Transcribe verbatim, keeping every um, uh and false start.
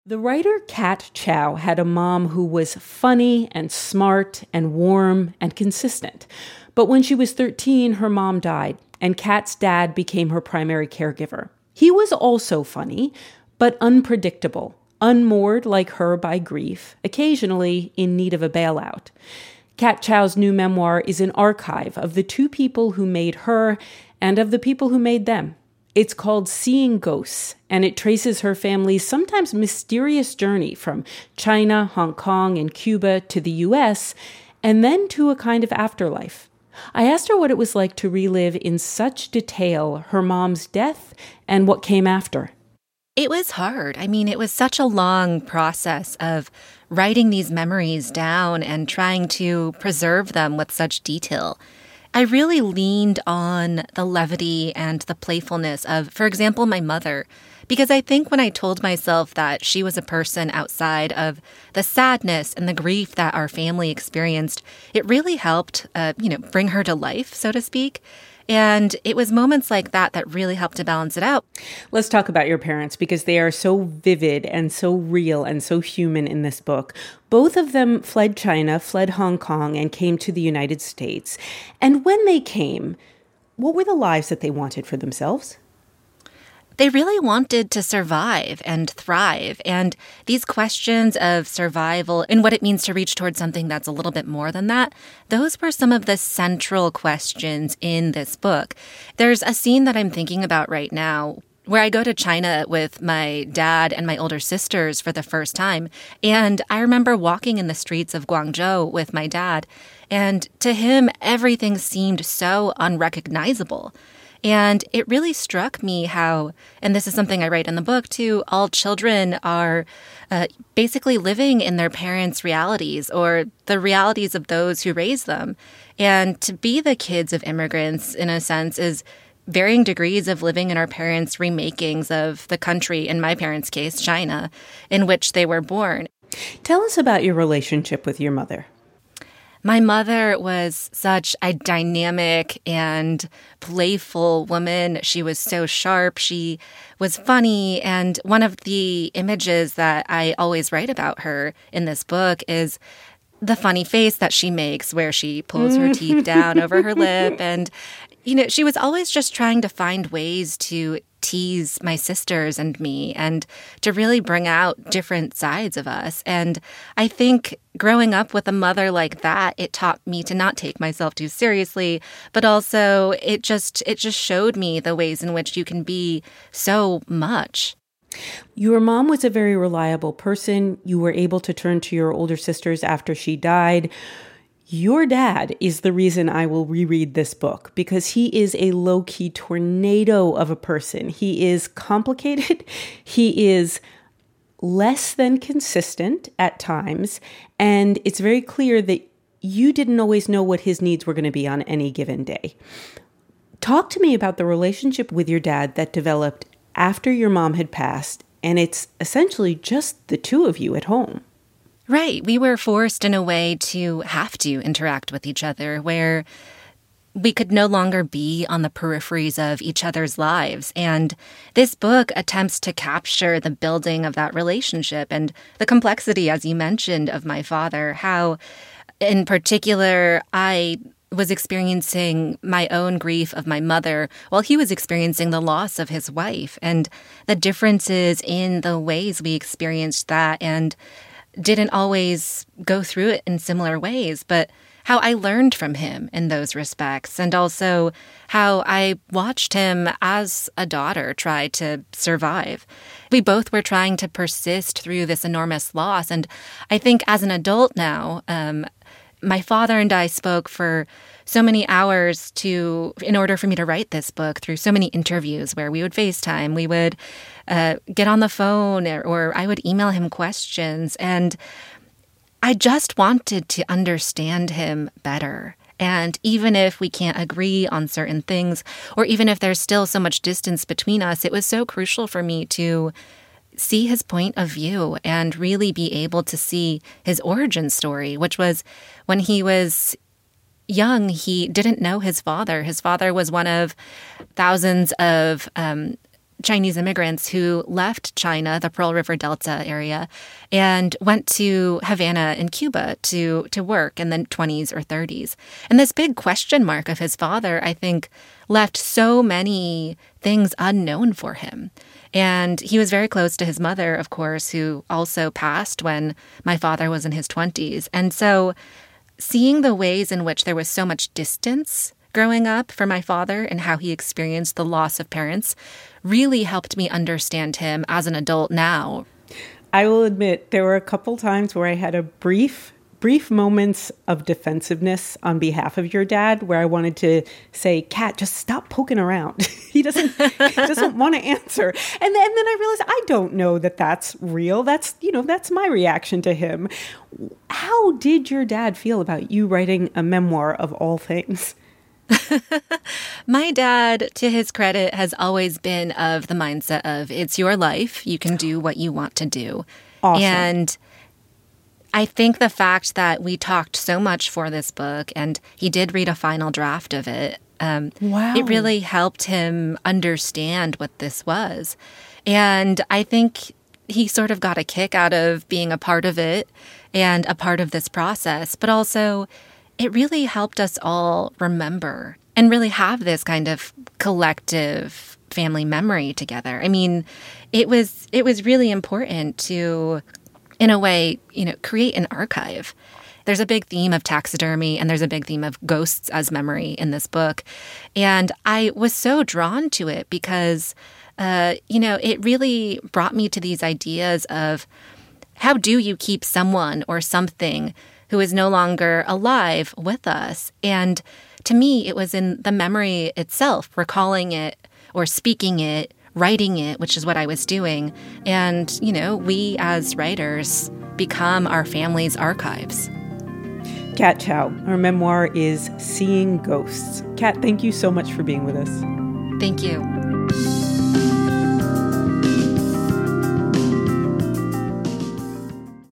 The writer Kat Chow had a mom who was funny and smart and warm and consistent. But when she was thirteen, her mom died, and Kat's dad became her primary caregiver. He was also funny, but unpredictable, unmoored like her by grief, occasionally in need of a bailout. Kat Chow's new memoir is an archive of the two people who made her and of the people who made them. It's called Seeing Ghosts, and it traces her family's sometimes mysterious journey from China, Hong Kong, and Cuba to the U S, and then to a kind of afterlife. I asked her what it was like to relive in such detail her mom's death and what came after. It was hard. I mean, it was such a long process of writing these memories down and trying to preserve them with such detail. I really leaned on the levity and the playfulness of, for example, my mother, because I think when I told myself that she was a person outside of the sadness and the grief that our family experienced, it really helped, uh, you know, bring her to life, so to speak. And it was moments like that that really helped to balance it out. Let's talk about your parents because they are so vivid and so real and so human in this book. Both of them fled China, fled Hong Kong, and came to the United States. And when they came, what were the lives that they wanted for themselves? They really wanted to survive and thrive. And these questions of survival and what it means to reach towards something that's a little bit more than that, those were some of the central questions in this book. There's a scene that I'm thinking about right now where I go to China with my dad and my older sisters for the first time. And I remember walking in the streets of Guangzhou with my dad. And to him, everything seemed so unrecognizable. And it really struck me how, and this is something I write in the book too, all children are uh, basically living in their parents' realities or the realities of those who raise them. And to be the kids of immigrants, in a sense, is varying degrees of living in our parents' remakings of the country, in my parents' case, China, in which they were born. Tell us about your relationship with your mother. My mother was such a dynamic and playful woman. She was so sharp. She was funny. And one of the images that I always write about her in this book is the funny face that she makes where she pulls her teeth down over her lip. And, you know, she was always just trying to find ways to tease my sisters and me and to really bring out different sides of us. And I think growing up with a mother like that, it taught me to not take myself too seriously, but also it just it just showed me the ways in which you can be so much. Your mom was a very reliable person. You were able to turn to your older sisters after she died. Your dad is the reason I will reread this book because he is a low-key tornado of a person. He is complicated. He is less than consistent at times. And it's very clear that you didn't always know what his needs were going to be on any given day. Talk to me about the relationship with your dad that developed after your mom had passed, and it's essentially just the two of you at home. Right. We were forced in a way to have to interact with each other where we could no longer be on the peripheries of each other's lives. And this book attempts to capture the building of that relationship and the complexity, as you mentioned, of my father, how in particular I was experiencing my own grief of my mother while he was experiencing the loss of his wife and the differences in the ways we experienced that and didn't always go through it in similar ways, but how I learned from him in those respects, and also how I watched him as a daughter try to survive. We both were trying to persist through this enormous loss, and I think as an adult now, um, my father and I spoke for so many hours to, in order for me to write this book, through so many interviews where we would FaceTime, we would uh, get on the phone, or, or I would email him questions. And I just wanted to understand him better. And even if we can't agree on certain things, or even if there's still so much distance between us, it was so crucial for me to see his point of view and really be able to see his origin story, which was when he was young, he didn't know his father. His father was one of thousands of um, Chinese immigrants who left China, the Pearl River Delta area, and went to Havana in Cuba to, to work in the twenties or thirties. And this big question mark of his father, I think, left so many things unknown for him. And he was very close to his mother, of course, who also passed when my father was in his twenties. And so seeing the ways in which there was so much distance growing up for my father and how he experienced the loss of parents really helped me understand him as an adult now. I will admit there were a couple times where I had a brief, brief moments of defensiveness on behalf of your dad where I wanted to say, Kat, just stop poking around. he doesn't he doesn't want to answer. And then, and then I realized I don't know that that's real. That's, you know, that's my reaction to him. How did your dad feel about you writing a memoir of all things? My dad, to his credit, has always been of the mindset of it's your life. You can do what you want to do. Awesome. And I think the fact that we talked so much for this book and he did read a final draft of it, um, wow. it really helped him understand what this was. And I think he sort of got a kick out of being a part of it and a part of this process, but also it really helped us all remember and really have this kind of collective family memory together. I mean, it was it was really important to, in a way, you know, create an archive. There's a big theme of taxidermy and there's a big theme of ghosts as memory in this book. And I was so drawn to it because, uh, you know, it really brought me to these ideas of how do you keep someone or something who is no longer alive with us. And to me, it was in the memory itself, recalling it or speaking it, writing it, which is what I was doing. And, you know, we as writers become our family's archives. Kat Chow. Her memoir is Seeing Ghosts. Kat, thank you so much for being with us. Thank you.